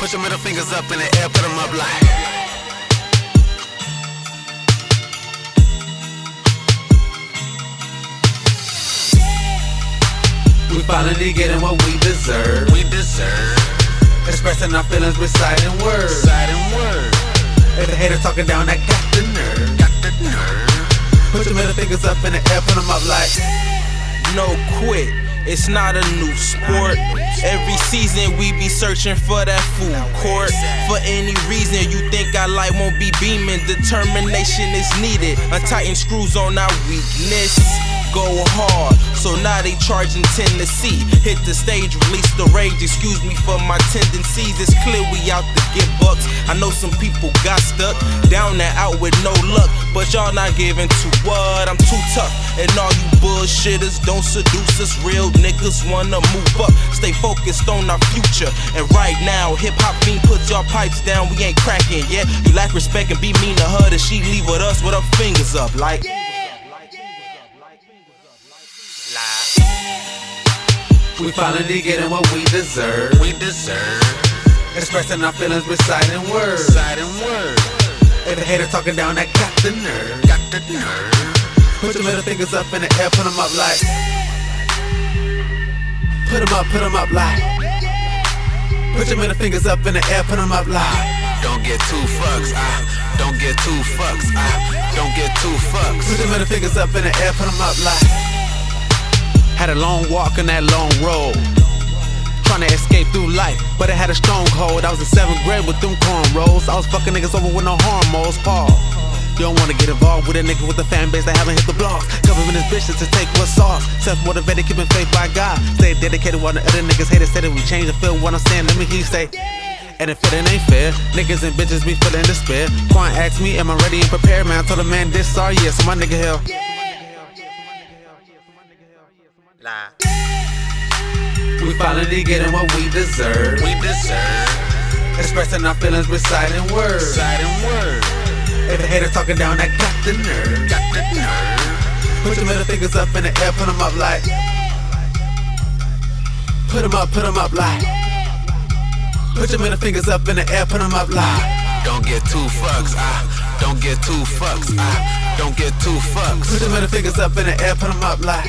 Put your middle fingers up in the air, put them up like. We finally getting what we deserve. We deserve. Expressing our feelings, reciting words. If the haters talking down, I got the nerve. Got the nerve. Put your middle fingers up in the air, put them up like. No quit, it's not a new sport. Every season we be searching for that food court. For any reason you think our light won't be beaming, determination is needed. Untighten screws on our weakness. Go hard, so now they charging Tennessee. Hit the stage, release the rage, excuse me for my tendencies. It's clear we out to get bucks. I know some people got stuck, down and out with no luck, but y'all not giving to what? I'm too tough, and all you bullshitters don't seduce us. Real niggas wanna move up, stay focused on our future. And right now, hip-hop fiend, put y'all pipes down, we ain't cracking yet. You lack respect and be mean to her, that she leave with us with her fingers up like. We finally getting what we deserve. We deserve. Expressing our feelings, reciting words. If the haters talking down, I got the nerve. Got the nerve. Put your middle fingers up in the air, put them up like. Put them up like. Put your middle fingers up in the air, put them up like. Don't get too fucks, don't get too fucks, don't get too fucks. Put your middle fingers up in the air, put them up like. Had a long walk on that long road, trying to escape through life, but it had a stronghold. I was in 7th grade with them cornrows. I was fucking niggas over with no hormones. Paul, you don't wanna get involved with a nigga with a fan base that haven't hit the blocks. Covering his bitches to take what's off. Self-motivated, keeping faith by God. Stay dedicated while the other niggas haters said that we change and feel what I'm saying. Let me hear you say. And if it ain't fair, niggas and bitches be feeling despair. Quan asked me, am I ready and prepared? Man, I told the man this, sorry, yeah, so my nigga hell. We finally getting what we deserve. We deserve. Expressing our feelings, reciting words. If the haters talking down, I got the nerve. Got the nerve. Put your middle fingers up in the air, put them up like. Put them up like. Put your middle fingers up in the air, put them up like. Don't get too fucks, don't get too fucks, don't get too fucks. Put your middle fingers up in the air, put them up like.